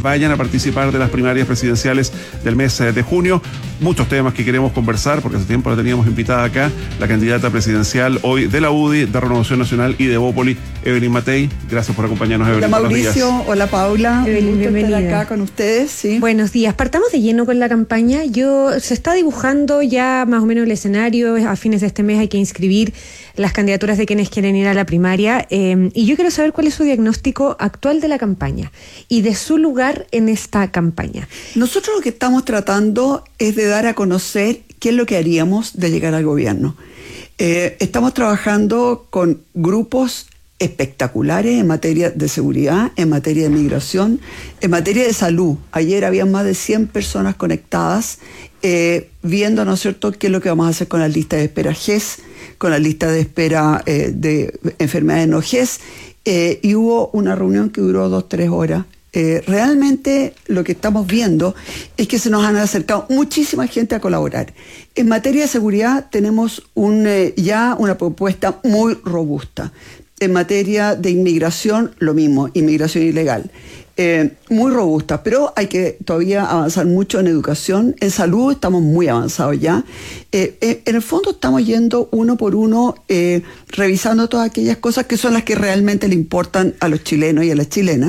vayan a participar de las primarias presidenciales del mes de junio. Muchos temas que queremos conversar, porque hace tiempo la teníamos invitada acá, la candidata presidencial hoy de la UDI, de Renovación Nacional y de Evópoli, Evelyn Matei. Gracias por acompañarnos, Evelyn. Hola Mauricio, hola Paula. Evelyn, bienvenida. Estar acá con ustedes. Sí. Buenos días. Partamos de lleno con la campaña. Se está dibujando ya más o menos el escenario. A fines de este mes hay que inscribir las candidaturas de quienes quieren ir a la primaria. Y yo quiero saber cuál es su diagnóstico actual de la campaña y de su lugar en esta campaña. Nosotros lo que estamos tratando es de dar a conocer qué es lo que haríamos de llegar al gobierno. Estamos trabajando con grupos espectaculares en materia de seguridad, en materia de migración, en materia de salud. Ayer había más de 100 personas conectadas viendo, ¿no es cierto?, qué es lo que vamos a hacer con la lista de espera GES, con la lista de espera de enfermedades no GES, y hubo una reunión que duró 2-3 horas. Realmente lo que estamos viendo es que se nos han acercado muchísima gente a colaborar. En materia de seguridad tenemos ya una propuesta muy robusta. En materia de inmigración, lo mismo, inmigración ilegal. Muy robusta, pero hay que todavía avanzar mucho en educación. En salud estamos muy avanzados ya. En el fondo estamos yendo uno por uno, revisando todas aquellas cosas que son las que realmente le importan a los chilenos y a las chilenas.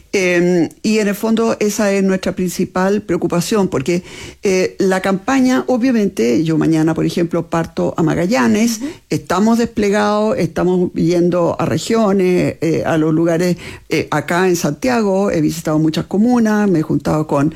Y en el fondo esa es nuestra principal preocupación, porque la campaña, obviamente, yo mañana, por ejemplo, parto a Magallanes, estamos desplegados, estamos yendo a regiones, a los lugares acá en Santiago, he visitado muchas comunas, me he juntado con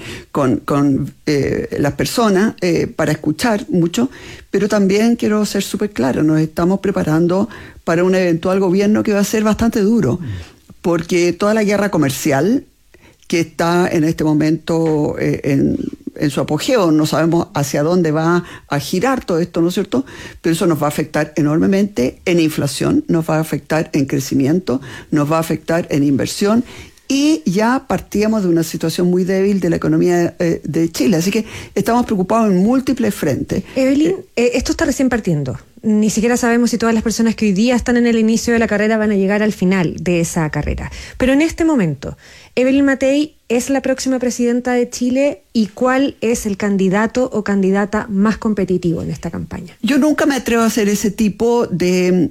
las personas para escuchar mucho, pero también quiero ser súper claro, nos estamos preparando para un eventual gobierno que va a ser bastante duro, porque toda la guerra comercial que está en este momento en su apogeo, no sabemos hacia dónde va a girar todo esto, ¿no es cierto? Pero eso nos va a afectar enormemente en inflación, nos va a afectar en crecimiento, nos va a afectar en inversión. Y ya partíamos de una situación muy débil de la economía de Chile. Así que estamos preocupados en múltiples frentes. Evelyn, esto está recién partiendo. Ni siquiera sabemos si todas las personas que hoy día están en el inicio de la carrera van a llegar al final de esa carrera. Pero en este momento, Evelyn Matei es la próxima presidenta de Chile, ¿y cuál es el candidato o candidata más competitivo en esta campaña? Yo nunca me atrevo a hacer ese tipo de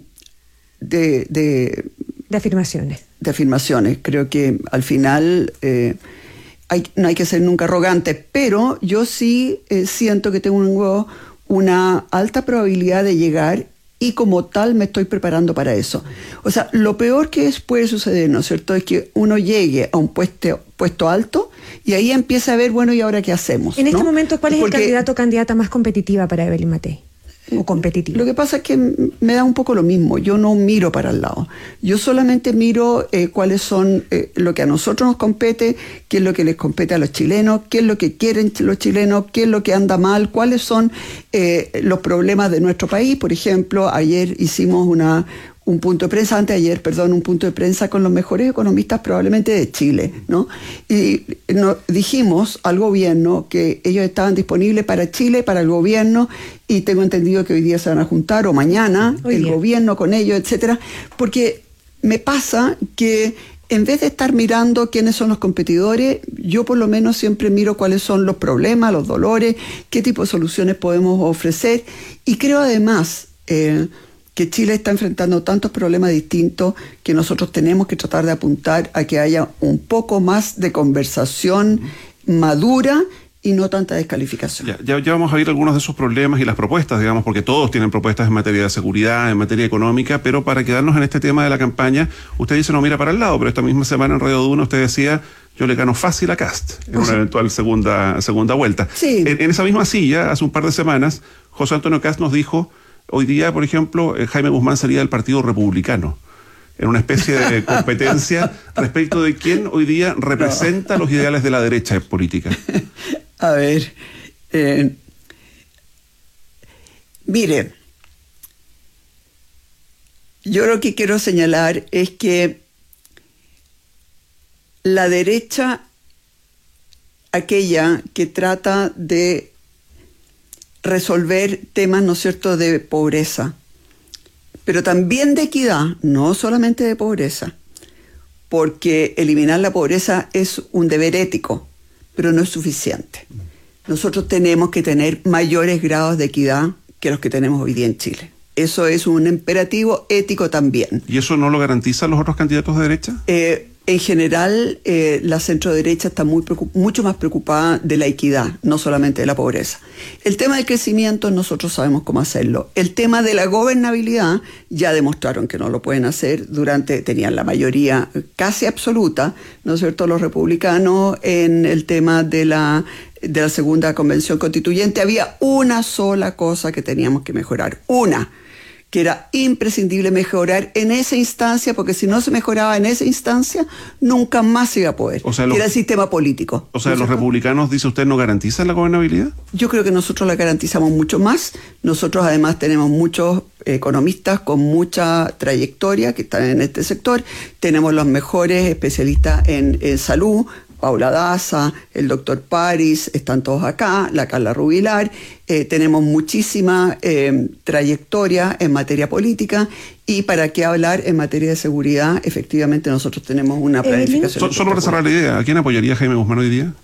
afirmaciones. De afirmaciones. Creo que al final no hay que ser nunca arrogante, pero yo sí siento que tengo una alta probabilidad de llegar y como tal me estoy preparando para eso. O sea, lo peor que puede suceder, ¿no es cierto?, es que uno llegue a un puesto alto y ahí empieza a ver, bueno, ¿y ahora qué hacemos? En este momento, ¿cuál es el candidato o candidata más competitiva para Evelyn Matei? O competitivo. Lo que pasa es que me da un poco lo mismo. Yo no miro para el lado. Yo solamente miro cuáles son lo que a nosotros nos compete, qué es lo que les compete a los chilenos, qué es lo que quieren los chilenos, qué es lo que anda mal, cuáles son los problemas de nuestro país. Por ejemplo, ayer hicimos un punto de prensa, un punto de prensa con los mejores economistas probablemente de Chile, ¿no? Y dijimos al gobierno que ellos estaban disponibles para Chile, para el gobierno, y tengo entendido que hoy día se van a juntar, o mañana, gobierno con ellos, etcétera, porque me pasa que en vez de estar mirando quiénes son los competidores, yo por lo menos siempre miro cuáles son los problemas, los dolores, qué tipo de soluciones podemos ofrecer, y creo además que Chile está enfrentando tantos problemas distintos que nosotros tenemos que tratar de apuntar a que haya un poco más de conversación madura y no tanta descalificación. Ya vamos a ver algunos de esos problemas y las propuestas, digamos, porque todos tienen propuestas en materia de seguridad, en materia económica, pero para quedarnos en este tema de la campaña, usted dice no mira para el lado, pero esta misma semana en Radio Duna usted decía, yo le gano fácil a Kast en una eventual segunda vuelta. Sí. En esa misma silla, hace un par de semanas, José Antonio Kast nos dijo, hoy día, por ejemplo, Jaime Guzmán sería del Partido Republicano, en una especie de competencia respecto de quién hoy día representa los ideales de la derecha política. A ver, miren, yo lo que quiero señalar es que la derecha, aquella que trata de resolver temas, ¿no es cierto?, de pobreza, pero también de equidad, no solamente de pobreza, porque eliminar la pobreza es un deber ético, pero no es suficiente. Nosotros tenemos que tener mayores grados de equidad que los que tenemos hoy día en Chile. Eso es un imperativo ético también. ¿Y eso no lo garantizan los otros candidatos de derecha? En general, la centroderecha está mucho más preocupada de la equidad, no solamente de la pobreza. El tema del crecimiento, nosotros sabemos cómo hacerlo. El tema de la gobernabilidad, ya demostraron que no lo pueden hacer. Tenían la mayoría casi absoluta, ¿no es cierto?, los republicanos en el tema de la segunda convención constituyente. Había una sola cosa que teníamos que mejorar, que era imprescindible mejorar en esa instancia, porque si no se mejoraba en esa instancia, nunca más se iba a poder, que era el sistema político. O sea, ¿los republicanos, dice usted, no garantizan la gobernabilidad? Yo creo que nosotros la garantizamos mucho más. Nosotros además tenemos muchos economistas con mucha trayectoria que están en este sector. Tenemos los mejores especialistas en salud, Paula Daza, el doctor París, están todos acá, la Carla Rubilar. Tenemos muchísima trayectoria en materia política, y para qué hablar en materia de seguridad. Efectivamente nosotros tenemos una planificación. Solo para cerrar la idea, ¿a quién apoyaría Jaime Guzmán hoy día?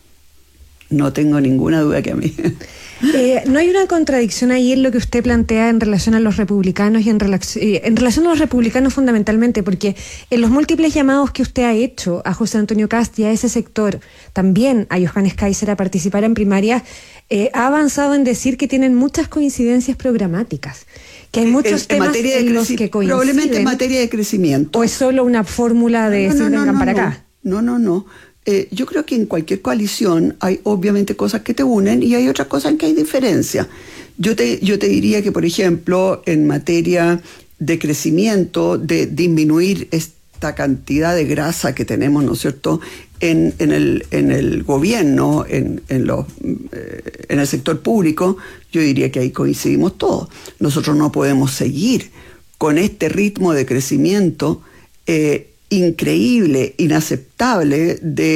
No tengo ninguna duda que a mí. ¿No hay una contradicción ahí en lo que usted plantea en relación a los republicanos y en relación a los republicanos fundamentalmente? Porque en los múltiples llamados que usted ha hecho a José Antonio Kast y a ese sector, también a Johannes Kaiser, a participar en primarias, ha avanzado en decir que tienen muchas coincidencias programáticas, que hay muchos temas en los que coinciden. Probablemente en materia de crecimiento. ¿O es solo una fórmula de decir vengan para acá? No. Yo creo que en cualquier coalición hay obviamente cosas que te unen y hay otras cosas en que hay diferencia. Yo te diría que, por ejemplo, en materia de crecimiento, de disminuir esta cantidad de grasa que tenemos, ¿no es cierto?, en el gobierno, en el sector público, yo diría que ahí coincidimos todos. Nosotros no podemos seguir con este ritmo de crecimiento increíble, inaceptable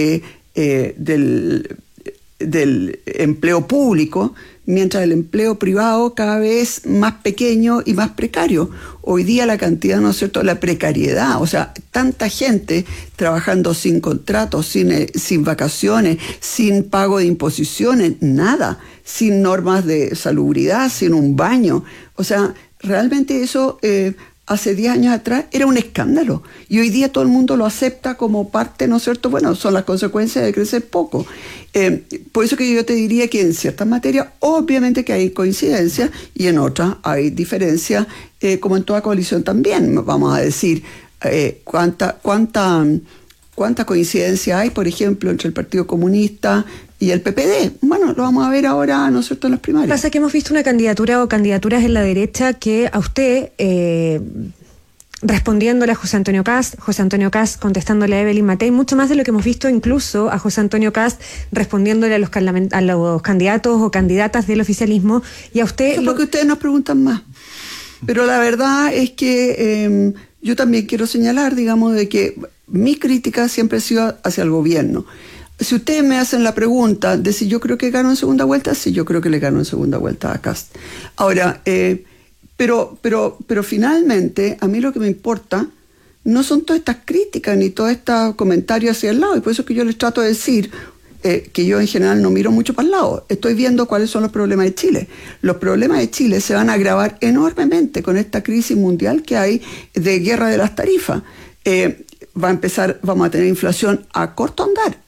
del empleo público, mientras el empleo privado cada vez más pequeño y más precario. Hoy día la cantidad, ¿no es cierto?, la precariedad, o sea, tanta gente trabajando sin contratos, sin vacaciones, sin pago de imposiciones, nada, sin normas de salubridad, sin un baño. O sea, realmente eso hace 10 años atrás era un escándalo, y hoy día todo el mundo lo acepta como parte, ¿no es cierto? Bueno, son las consecuencias de crecer poco. Por eso que yo te diría que en ciertas materias obviamente que hay coincidencias y en otras hay diferencias, como en toda coalición también. Vamos a decir, ¿cuánta coincidencia hay, por ejemplo, entre el Partido Comunista y el PPD? Bueno, lo vamos a ver ahora, ¿no es cierto?, en las primarias. Pasa que hemos visto una candidatura o candidaturas en la derecha que a usted, respondiéndole a José Antonio Kast contestándole a Evelyn Matei, mucho más de lo que hemos visto incluso a José Antonio Kast respondiéndole a los candidatos o candidatas del oficialismo, y a usted... Eso es porque ustedes nos preguntan más. Pero la verdad es que yo también quiero señalar, digamos, de que mi crítica siempre ha sido hacia el gobierno. Si ustedes me hacen la pregunta de si yo creo que gano en segunda vuelta, sí, yo creo que le gano en segunda vuelta a Kast. Ahora, pero finalmente, a mí lo que me importa no son todas estas críticas ni todos estos comentarios hacia el lado, y por eso es que yo les trato de decir que yo en general no miro mucho para el lado. Estoy viendo cuáles son los problemas de Chile. Los problemas de Chile se van a agravar enormemente con esta crisis mundial que hay de guerra de las tarifas. Vamos a tener inflación a corto andar.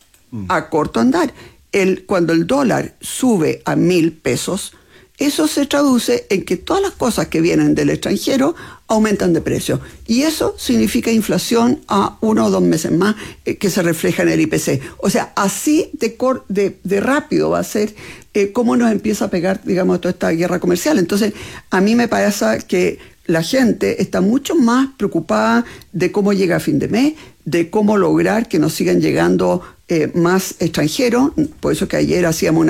Cuando el dólar sube a 1.000 pesos, eso se traduce en que todas las cosas que vienen del extranjero aumentan de precio. Y eso significa inflación a 1 o 2 meses más, que se refleja en el IPC. O sea, así de rápido va a ser cómo nos empieza a pegar, digamos, toda esta guerra comercial. Entonces, a mí me parece que la gente está mucho más preocupada de cómo llega a fin de mes, de cómo lograr que nos sigan llegando más extranjeros. Por eso que ayer hacíamos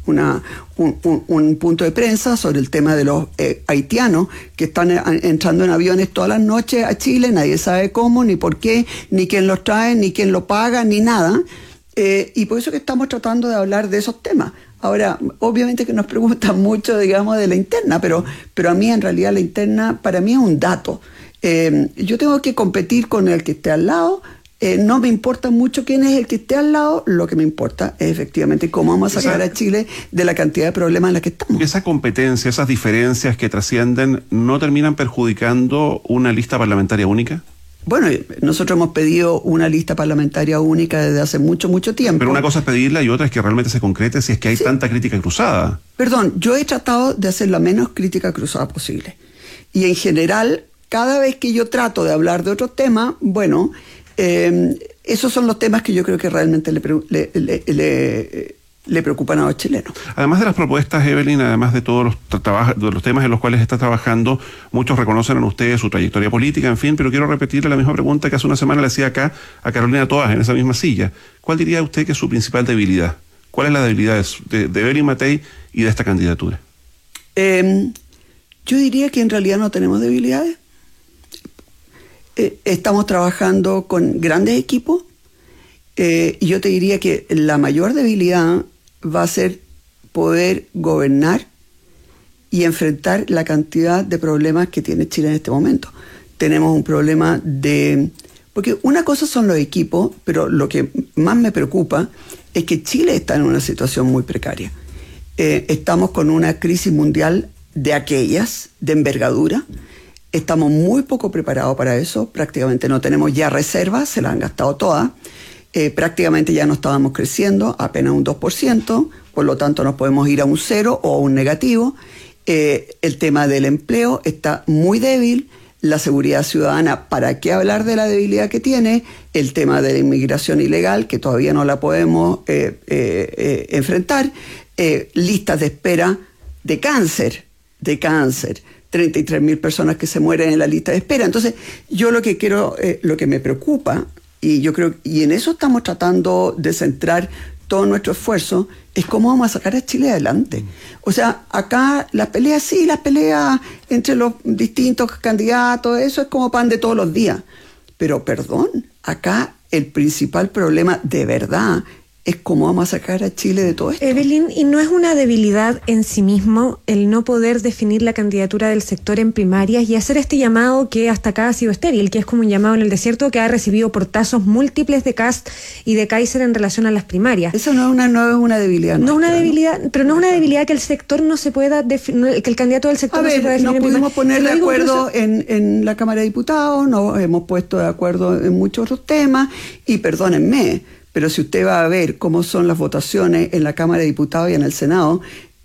un punto de prensa sobre el tema de los haitianos que están entrando en aviones todas las noches a Chile, nadie sabe cómo, ni por qué, ni quién los trae, ni quién lo paga, ni nada. Y por eso que estamos tratando de hablar de esos temas. Ahora, obviamente que nos preguntan mucho, digamos, de la interna, pero a mí en realidad la interna para mí es un dato. Yo tengo que competir con el que esté al lado, no me importa mucho quién es el que esté al lado, lo que me importa es efectivamente cómo vamos a sacar a Chile de la cantidad de problemas en la que estamos. Esa competencia, esas diferencias que trascienden, ¿no terminan perjudicando una lista parlamentaria única? Bueno, nosotros hemos pedido una lista parlamentaria única desde hace mucho, mucho tiempo. Pero una cosa es pedirla y otra es que realmente se concrete si es que hay tanta crítica cruzada. Perdón, yo he tratado de hacer la menos crítica cruzada posible. Y en general, cada vez que yo trato de hablar de otros temas, bueno, esos son los temas que yo creo que realmente le preocupan a los chilenos. Además de las propuestas, Evelyn, además de todos los temas en los cuales está trabajando, muchos reconocen en ustedes su trayectoria política, en fin, pero quiero repetirle la misma pregunta que hace una semana le hacía acá a Carolina Toás en esa misma silla. ¿Cuál diría usted que es su principal debilidad? ¿Cuál es la debilidad de Evelyn Matei y de esta candidatura? Yo diría que en realidad no tenemos debilidades. Estamos trabajando con grandes equipos y yo te diría que la mayor debilidad va a ser poder gobernar y enfrentar la cantidad de problemas que tiene Chile en este momento. Tenemos un problema porque una cosa son los equipos, pero lo que más me preocupa es que Chile está en una situación muy precaria. Estamos con una crisis mundial de aquellas, de envergadura. Estamos muy poco preparados para eso, prácticamente no tenemos ya reservas, se las han gastado todas. Prácticamente ya no estábamos creciendo, apenas un 2%, por lo tanto nos podemos ir a un 0 o a un negativo. El tema del empleo está muy débil, la seguridad ciudadana, ¿para qué hablar de la debilidad que tiene? El tema de la inmigración ilegal, que todavía no la podemos enfrentar. Listas de espera de cáncer, 33.000 personas que se mueren en la lista de espera. Entonces, yo lo que quiero, lo que me preocupa, y yo creo, y en eso estamos tratando de centrar todo nuestro esfuerzo, es cómo vamos a sacar a Chile adelante. O sea, acá las peleas entre los distintos candidatos, eso es como pan de todos los días. Pero perdón, acá el principal problema de verdad es cómo vamos a sacar a Chile de todo esto. Evelyn, ¿y no es una debilidad en sí mismo el no poder definir la candidatura del sector en primarias y hacer este llamado que hasta acá ha sido estéril, que es como un llamado en el desierto que ha recibido portazos múltiples de Kast y de Kaiser en relación a las primarias? Eso no es una debilidad. No es una debilidad, ¿no? Pero no es una debilidad que el sector no se pueda definir, que el candidato del sector no se pueda definir. Nos pudimos poner de acuerdo en la Cámara de Diputados, nos hemos puesto de acuerdo en muchos otros temas, y perdónenme, pero si usted va a ver cómo son las votaciones en la Cámara de Diputados y en el Senado,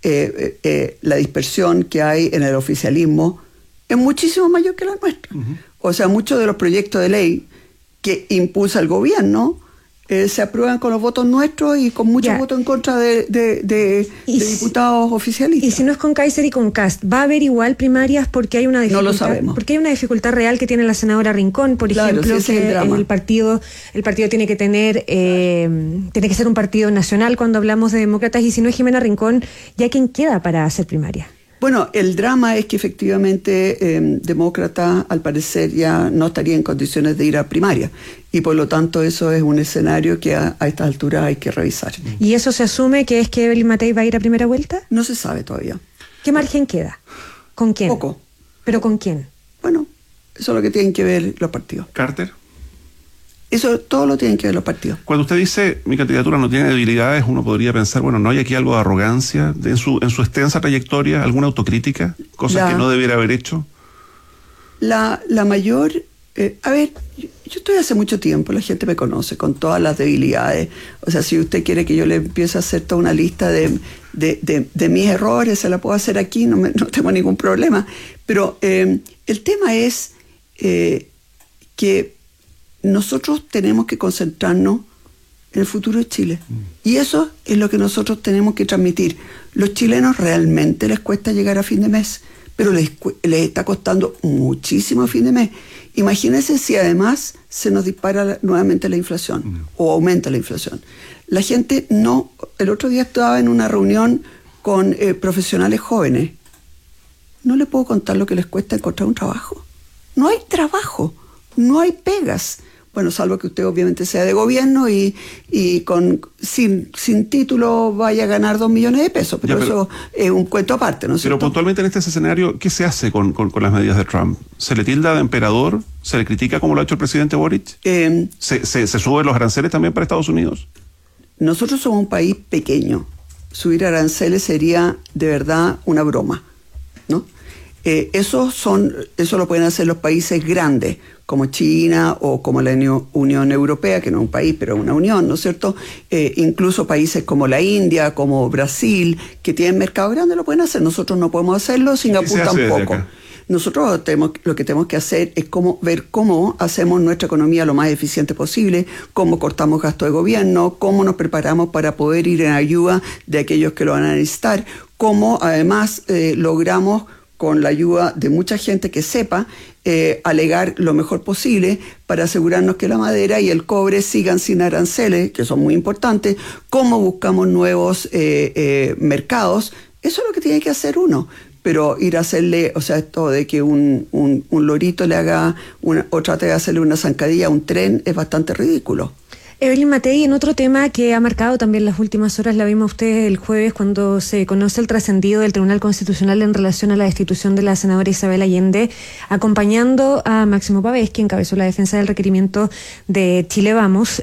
la dispersión que hay en el oficialismo es muchísimo mayor que la nuestra. Uh-huh. O sea, muchos de los proyectos de ley que impulsa el gobierno se aprueban con los votos nuestros y con muchos votos en contra de diputados oficialistas. Y si no es con Kaiser y con Kast, ¿va a haber igual primarias porque hay una dificultad? No lo sabemos. Porque hay una dificultad real que tiene la senadora Rincón, por ejemplo, sí, que el partido tiene que tener, tiene que ser un partido nacional cuando hablamos de demócratas, y si no es Jimena Rincón, ¿ya quién queda para hacer primaria? Bueno, el drama es que efectivamente demócrata al parecer ya no estaría en condiciones de ir a primaria, y por lo tanto eso es un escenario que a esta altura hay que revisar. ¿Y eso se asume que es que Evelyn Matei va a ir a primera vuelta? No se sabe todavía. ¿Qué margen queda? ¿Con quién? Poco. ¿Pero con quién? Bueno, eso es lo que tienen que ver los partidos. ¿Carter? Eso todo lo tienen que ver los partidos. Cuando usted dice mi candidatura no tiene debilidades, uno podría pensar, bueno, ¿no hay aquí algo de arrogancia en su extensa trayectoria, alguna autocrítica, cosas que no debiera haber hecho? La mayor... a ver, yo estoy hace mucho tiempo, la gente me conoce con todas las debilidades. O sea, si usted quiere que yo le empiece a hacer toda una lista de mis errores, se la puedo hacer aquí, no tengo ningún problema. Pero el tema es que nosotros tenemos que concentrarnos en el futuro de Chile. Y eso es lo que nosotros tenemos que transmitir. Los chilenos realmente les cuesta llegar a fin de mes, pero les está costando muchísimo a fin de mes. Imagínense si además se nos dispara nuevamente la inflación o aumenta la inflación. La gente no... El otro día estaba en una reunión con profesionales jóvenes. No le puedo contar lo que les cuesta encontrar un trabajo. No hay trabajo, no hay pegas. bueno, salvo que usted obviamente sea de gobierno y sin título vaya a ganar 2 millones de pesos, pero eso es un cuento aparte, ¿no es cierto? Pero puntualmente en este escenario, ¿qué se hace con las medidas de Trump? ¿Se le tilda de emperador? ¿Se le critica como lo ha hecho el presidente Boric? ¿Se suben los aranceles también para Estados Unidos? Nosotros somos un país pequeño. Subir aranceles sería de verdad una broma, ¿no? Eso lo pueden hacer los países grandes, como China o como la Unión Europea, que no es un país, pero es una unión, ¿no es cierto? Incluso países como la India, como Brasil, que tienen mercados grandes, lo pueden hacer. Nosotros no podemos hacerlo, Singapur tampoco. Nosotros lo que tenemos que hacer es ver cómo hacemos nuestra economía lo más eficiente posible, cómo cortamos gasto de gobierno, cómo nos preparamos para poder ir en ayuda de aquellos que lo van a necesitar, cómo además logramos, con la ayuda de mucha gente que sepa, alegar lo mejor posible para asegurarnos que la madera y el cobre sigan sin aranceles, que son muy importantes, cómo buscamos nuevos mercados. Eso es lo que tiene que hacer uno. Pero ir a hacerle, o sea, esto de que un lorito le haga o trate de hacerle una zancadilla a un tren es bastante ridículo. Evelyn Matei, en otro tema que ha marcado también las últimas horas, la vimos usted el jueves cuando se conoce el trascendido del Tribunal Constitucional en relación a la destitución de la senadora Isabel Allende, acompañando a Máximo Pavés, quien encabezó la defensa del requerimiento de Chile Vamos.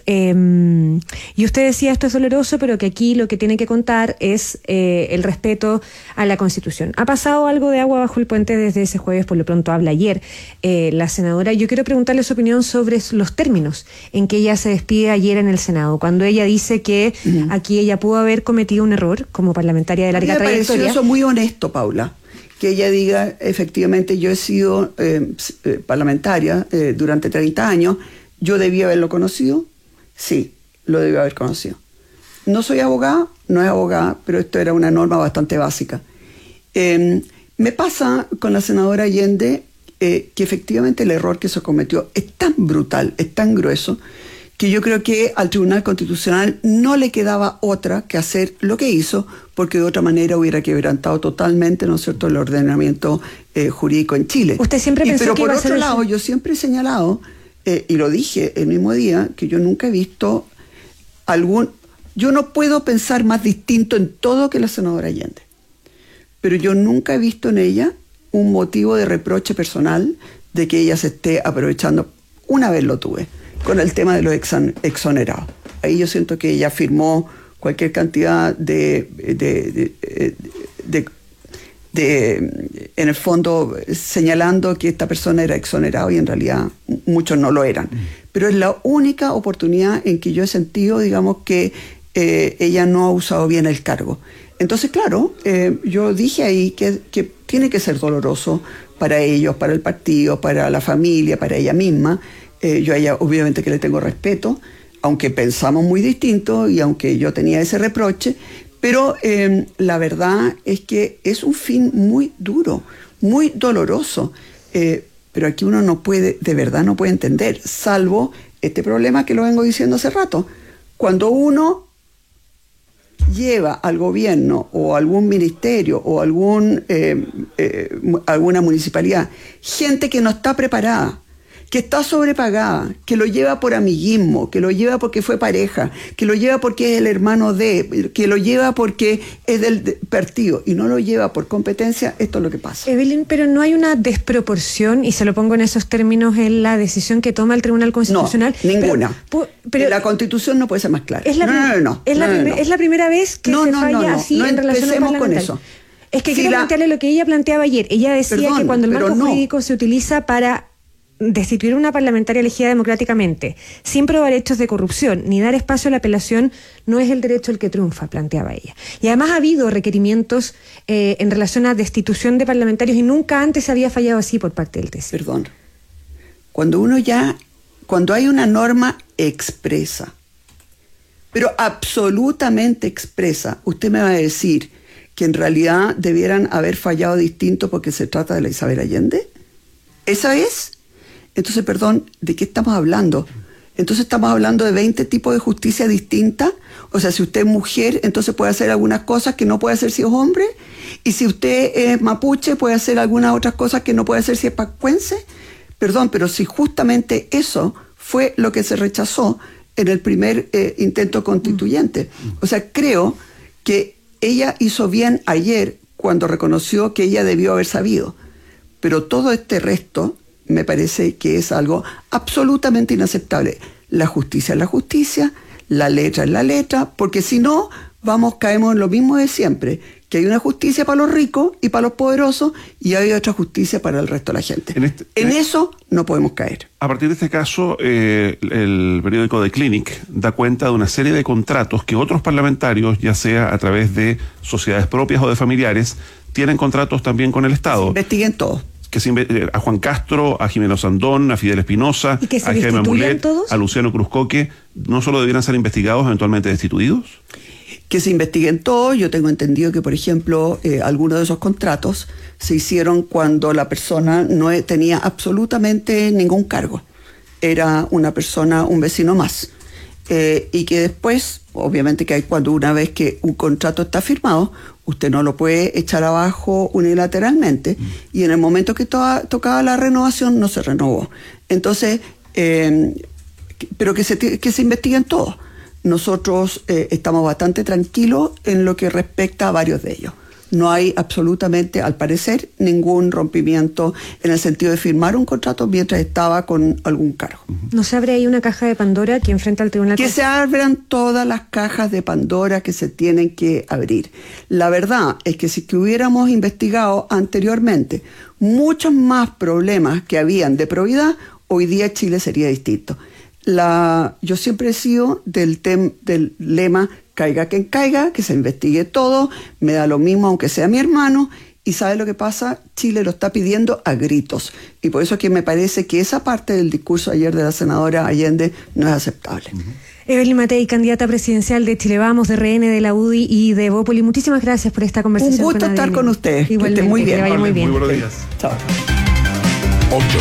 Y usted decía, esto es doloroso, pero que aquí lo que tiene que contar es el respeto a la Constitución. Ha pasado algo de agua bajo el puente desde ese jueves, por lo pronto habla ayer la senadora. Yo quiero preguntarle su opinión sobre los términos en que ella se despide ayer en el Senado, cuando ella dice que aquí ella pudo haber cometido un error como parlamentaria de larga trayectoria. Me pareció eso muy honesto, Paula, que ella diga, efectivamente, yo he sido parlamentaria durante 30 años, yo debía haberlo conocido, sí, lo debía haber conocido. No soy abogada, no es abogada, pero esto era una norma bastante básica. Me pasa con la senadora Allende que efectivamente el error que se cometió es tan brutal, es tan grueso, que yo creo que al Tribunal Constitucional no le quedaba otra que hacer lo que hizo, porque de otra manera hubiera quebrantado totalmente, ¿no es cierto?, el ordenamiento jurídico en Chile. Usted siempre pensó pero que por iba a ser otro lado, yo siempre he señalado, y lo dije el mismo día, que yo nunca he visto yo no puedo pensar más distinto en todo que la senadora Allende, pero yo nunca he visto en ella un motivo de reproche personal de que ella se esté aprovechando. Una vez lo tuve, con el tema de los exonerados. Ahí yo siento que ella firmó cualquier cantidad en el fondo, señalando que esta persona era exonerada y en realidad muchos no lo eran. Pero es la única oportunidad en que yo he sentido, digamos, que ella no ha usado bien el cargo. Entonces, claro, yo dije ahí que tiene que ser doloroso para ellos, para el partido, para la familia, para ella misma. Yo a ella obviamente que le tengo respeto, aunque pensamos muy distinto y aunque yo tenía ese reproche, pero la verdad es que es un fin muy duro, muy doloroso, pero aquí uno no puede, de verdad no puede entender, salvo este problema que lo vengo diciendo hace rato. Cuando uno lleva al gobierno o algún ministerio o alguna municipalidad gente que no está preparada, que está sobrepagada, que lo lleva por amiguismo, que lo lleva porque fue pareja, que lo lleva porque es el hermano de, que lo lleva porque es del partido y no lo lleva por competencia, esto es lo que pasa. Evelyn, pero no hay una desproporción, y se lo pongo en esos términos, en la decisión que toma el Tribunal Constitucional. No, ninguna. Pero la Constitución no puede ser más clara. Es la primera vez que se falla así en relación al parlamentario. Con eso. Es que quiero plantearle lo que ella planteaba ayer. Ella decía que cuando el marco jurídico se utiliza para destituir a una parlamentaria elegida democráticamente, sin probar hechos de corrupción, ni dar espacio a la apelación, no es el derecho el que triunfa, planteaba ella. Y además ha habido requerimientos en relación a destitución de parlamentarios y nunca antes había fallado así por parte del TC. Perdón. Cuando hay una norma expresa, pero absolutamente expresa, usted me va a decir que en realidad debieran haber fallado distinto porque se trata de la Isabel Allende. ¿Esa es? Entonces, perdón, ¿de qué estamos hablando? Entonces estamos hablando de 20 tipos de justicia distintas. O sea, si usted es mujer, entonces puede hacer algunas cosas que no puede hacer si es hombre. Y si usted es mapuche, puede hacer algunas otras cosas que no puede hacer si es pascuense. Perdón, pero si justamente eso fue lo que se rechazó en el primer intento constituyente. O sea, creo que ella hizo bien ayer cuando reconoció que ella debió haber sabido. Pero todo este resto me parece que es algo absolutamente inaceptable. La justicia es la justicia, la letra es la letra, porque si no, caemos en lo mismo de siempre, que hay una justicia para los ricos y para los poderosos y hay otra justicia para el resto de la gente. En eso no podemos caer. A partir de este caso, el periódico The Clinic da cuenta de una serie de contratos que otros parlamentarios, ya sea a través de sociedades propias o de familiares, tienen contratos también con el Estado. Se investiguen todos. A Juan Castro, a Jimeno Sandón, a Fidel Espinosa, a Jaime Mulet, a Luciano Cruzcoque, ¿no solo debieran ser investigados, eventualmente destituidos? Que se investiguen todos. Yo tengo entendido que, por ejemplo, algunos de esos contratos se hicieron cuando la persona no tenía absolutamente ningún cargo. Era una persona, un vecino más. Y que después, obviamente que cuando una vez que un contrato está firmado, usted no lo puede echar abajo unilateralmente, y en el momento que tocaba la renovación no se renovó. Entonces, pero que se investiguen todos. Nosotros estamos bastante tranquilos en lo que respecta a varios de ellos. No hay absolutamente, al parecer, ningún rompimiento en el sentido de firmar un contrato mientras estaba con algún cargo. ¿No se abre ahí una caja de Pandora que enfrenta al tribunal? Que se abran todas las cajas de Pandora que se tienen que abrir. La verdad es que si que hubiéramos investigado anteriormente muchos más problemas que habían de probidad, hoy día Chile sería distinto. Yo siempre he sido del lema caiga quien caiga, que se investigue todo, me da lo mismo aunque sea mi hermano, y ¿sabe lo que pasa? Chile lo está pidiendo a gritos, y por eso es que me parece que esa parte del discurso ayer de la senadora Allende no es aceptable. Evelyn Matei, candidata presidencial de Chile Vamos, de RN, de la UDI y de Evópoli, muchísimas gracias por esta conversación. Un gusto estar con ustedes. Igualmente, que esté muy bien. Que vaya muy bien. Muy buenos días. Chao.